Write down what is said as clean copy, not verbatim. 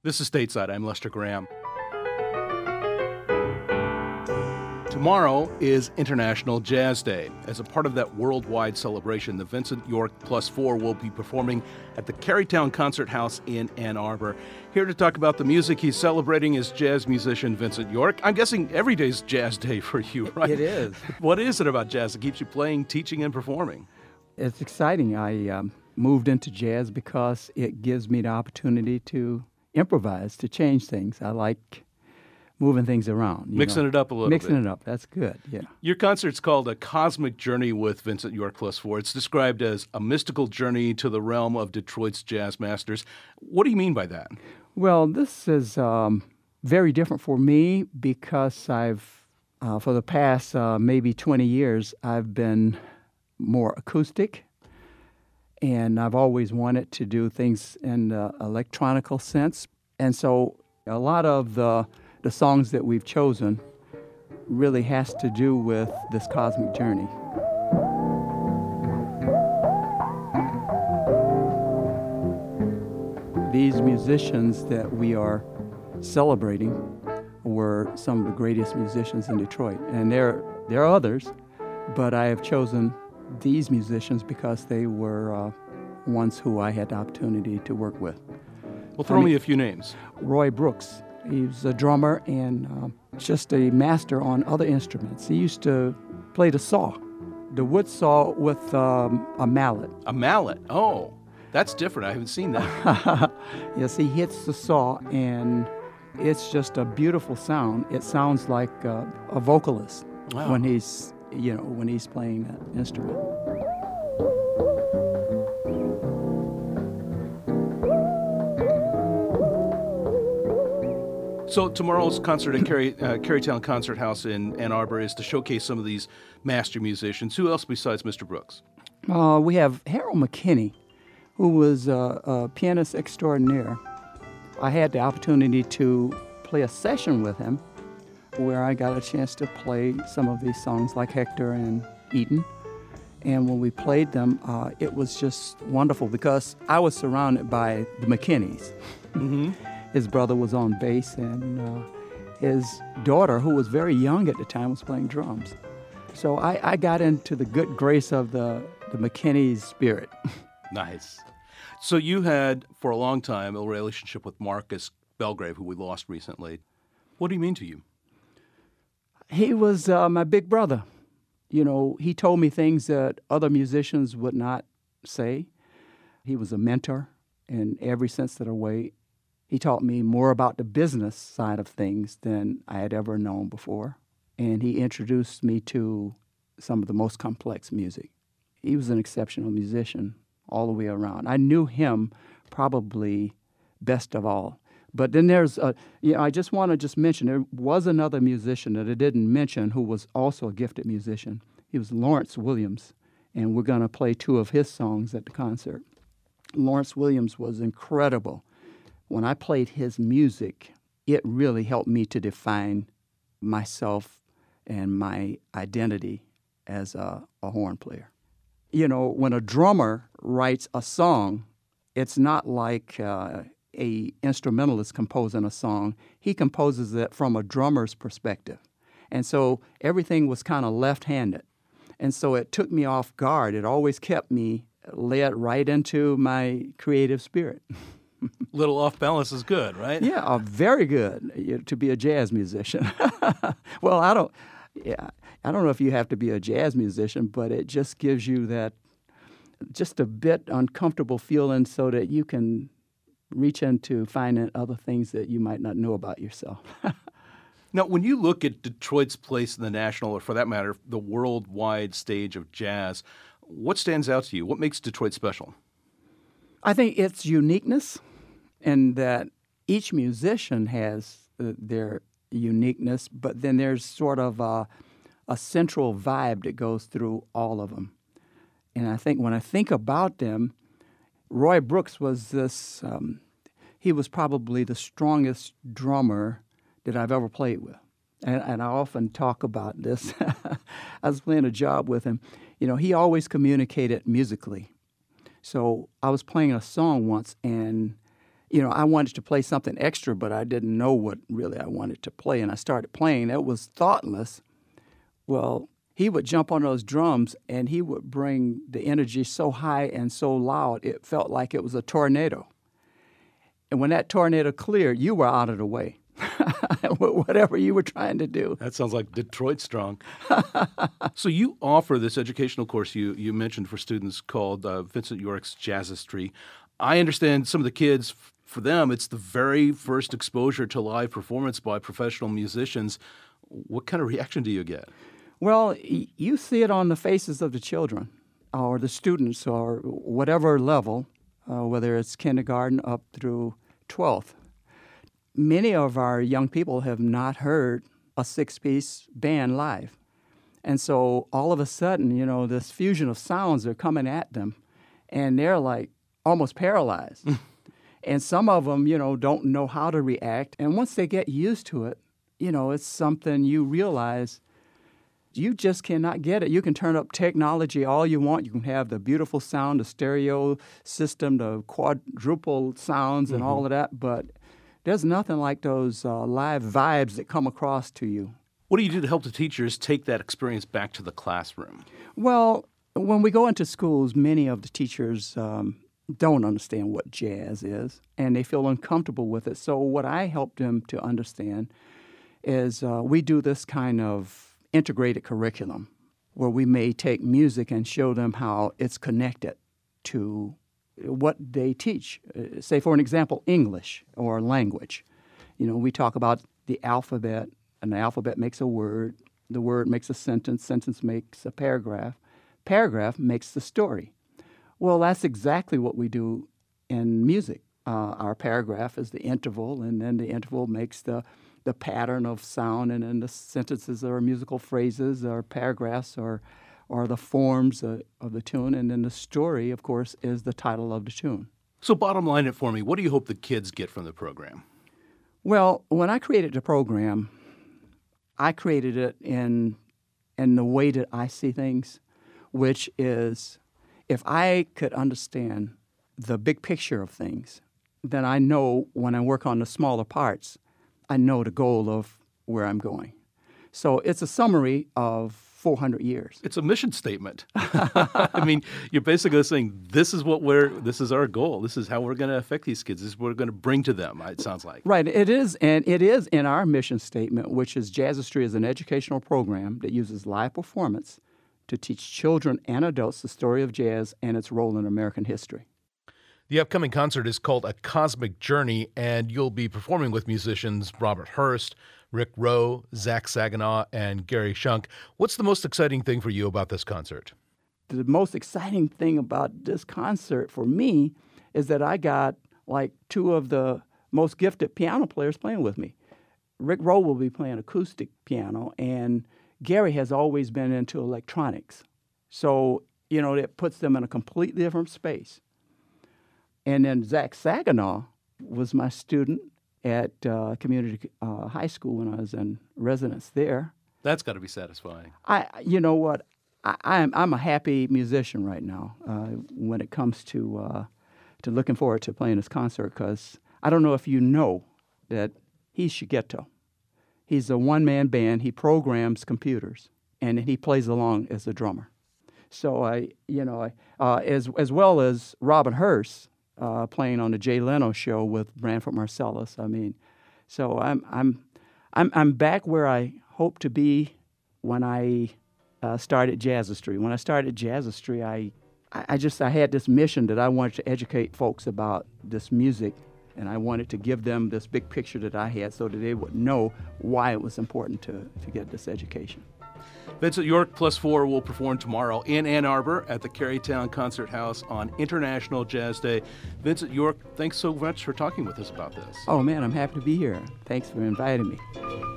This is Stateside. I'm Lester Graham. Tomorrow is International Jazz Day. As a part of that worldwide celebration, the Vincent York Plus Four will be performing at the Carytown Concert House in Ann Arbor. Here to talk about the music he's celebrating is jazz musician Vincent York. I'm guessing every day's Jazz Day for you, right? It is. What is it about jazz that keeps you playing, teaching, and performing? It's exciting. I moved into jazz because it gives me the opportunity to improvise, to change things. I like moving things around. Mixing it up a little bit. Mixing it up. That's good, yeah. Your concert's called A Cosmic Journey with Vincent York Plus Four. It's described as a mystical journey to the realm of Detroit's jazz masters. What do you mean by that? Well, this is very different for me because I've, for the past maybe 20 years, I've been more acoustic. And I've always wanted to do things in the electronical sense. And so a lot of the songs that we've chosen really has to do with this cosmic journey. These musicians that we are celebrating were some of the greatest musicians in Detroit. And there are others, but I have chosen these musicians because they were ones who I had the opportunity to work with. Well, throw me a few names. Roy Brooks. He was a drummer and just a master on other instruments. He used to play the saw, the wood saw with a mallet. A mallet? Oh, that's different. I haven't seen that. Yes, he hits the saw and it's just a beautiful sound. It sounds like a vocalist when he's playing that instrument. So tomorrow's concert at Carytown Concert House in Ann Arbor is to showcase some of these master musicians. Who else besides Mr. Brooks? We have Harold McKinney, who was a pianist extraordinaire. I had the opportunity to play a session with him where I got a chance to play some of these songs like Hector and Eden. And when we played them, it was just wonderful because I was surrounded by the McKinneys. Mm-hmm. His brother was on bass, and his daughter, who was very young at the time, was playing drums. So I got into the good grace of the McKinney's spirit. Nice. So you had, for a long time, a relationship with Marcus Belgrave, who we lost recently. What do you mean to you? He was my big brother. You know, he told me things that other musicians would not say. He was a mentor in every sense of the way. He taught me more about the business side of things than I had ever known before. And he introduced me to some of the most complex music. He was an exceptional musician all the way around. I knew him probably best of all. But then I just want to mention, there was another musician that I didn't mention who was also a gifted musician. He was Lawrence Williams, and we're going to play two of his songs at the concert. Lawrence Williams was incredible. When I played his music, it really helped me to define myself and my identity as a horn player. You know, when a drummer writes a song, it's not like a instrumentalist composing a song. He composes it from a drummer's perspective. And so everything was kind of left-handed. And so it took me off guard. It always kept me led right into my creative spirit. Little off balance is good, right? Yeah, very good to be a jazz musician. Well, I don't know if you have to be a jazz musician, but it just gives you that just a bit uncomfortable feeling so that you can reach into finding other things that you might not know about yourself. Now, when you look at Detroit's place in the national, or for that matter, the worldwide stage of jazz, what stands out to you? What makes Detroit special? I think its uniqueness, and that each musician has their uniqueness, but then there's sort of a central vibe that goes through all of them. And I think when I think about them, Roy Brooks was this, he was probably the strongest drummer that I've ever played with. And I often talk about this. I was playing a job with him. You know, he always communicated musically. So I was playing a song once, and I wanted to play something extra, but I didn't know what really I wanted to play, and I started playing. It was thoughtless. Well, he would jump on those drums, and he would bring the energy so high and so loud, it felt like it was a tornado. And when that tornado cleared, you were out of the way, whatever you were trying to do. That sounds like Detroit strong. So you offer this educational course you mentioned for students called Vincent York's Jazzistry. I understand some of the kids, for them, it's the very first exposure to live performance by professional musicians. What kind of reaction do you get? Well, you see it on the faces of the children or the students or whatever level, whether it's kindergarten up through 12th. Many of our young people have not heard a six-piece band live. And so all of a sudden, this fusion of sounds are coming at them, and they're like almost paralyzed. And some of them, don't know how to react. And once they get used to it, it's something you realize you just cannot get it. You can turn up technology all you want. You can have the beautiful sound, the stereo system, the quadruple sounds and all of that, but there's nothing like those live vibes that come across to you. What do you do to help the teachers take that experience back to the classroom? Well, when we go into schools, many of the teachers don't understand what jazz is, and they feel uncomfortable with it. So what I help them to understand is we do this kind of integrated curriculum where we may take music and show them how it's connected to what they teach. Say, for an example, English or language. We talk about the alphabet, and the alphabet makes a word. The word makes a sentence. Sentence makes a paragraph. Paragraph makes the story. Well, that's exactly what we do in music. Our paragraph is the interval, and then the interval makes the pattern of sound, and then the sentences are musical phrases or paragraphs or the forms of the tune, and then the story, of course, is the title of the tune. So bottom line it for me, what do you hope the kids get from the program? Well, when I created the program, I created it in the way that I see things, which is if I could understand the big picture of things, then I know when I work on the smaller parts, I know the goal of where I'm going. So it's a summary of 400 years. It's a mission statement. I mean, you're basically saying this is our goal. This is how we're going to affect these kids. This is what we're going to bring to them, it sounds like. Right. It is, and it is in our mission statement, which is Jazzistry is an educational program that uses live performance to teach children and adults the story of jazz and its role in American history. The upcoming concert is called A Cosmic Journey, and you'll be performing with musicians Robert Hurst, Rick Rowe, Zach Saginaw, and Gary Shunk. What's the most exciting thing for you about this concert? The most exciting thing about this concert for me is that I got like two of the most gifted piano players playing with me. Rick Rowe will be playing acoustic piano, and Gary has always been into electronics. So, it puts them in a completely different space. And then Zach Saginaw was my student at community high school when I was in residence there. That's got to be satisfying. You know what? I'm a happy musician right now when it comes to looking forward to playing this concert, because I don't know if you know that he's Shigeto. He's a one-man band. He programs computers, and he plays along as a drummer. So as well as Robin Hurst, playing on the Jay Leno show with Branford Marsalis. So I'm back where I hope to be when I started Jazzistry. When I started Jazzistry, I had this mission that I wanted to educate folks about this music, and I wanted to give them this big picture that I had so that they would know why it was important to get this education. Vincent York Plus 4 will perform tomorrow in Ann Arbor at the Carytown Concert House on International Jazz Day. Vincent York, thanks so much for talking with us about this. Oh, man, I'm happy to be here. Thanks for inviting me.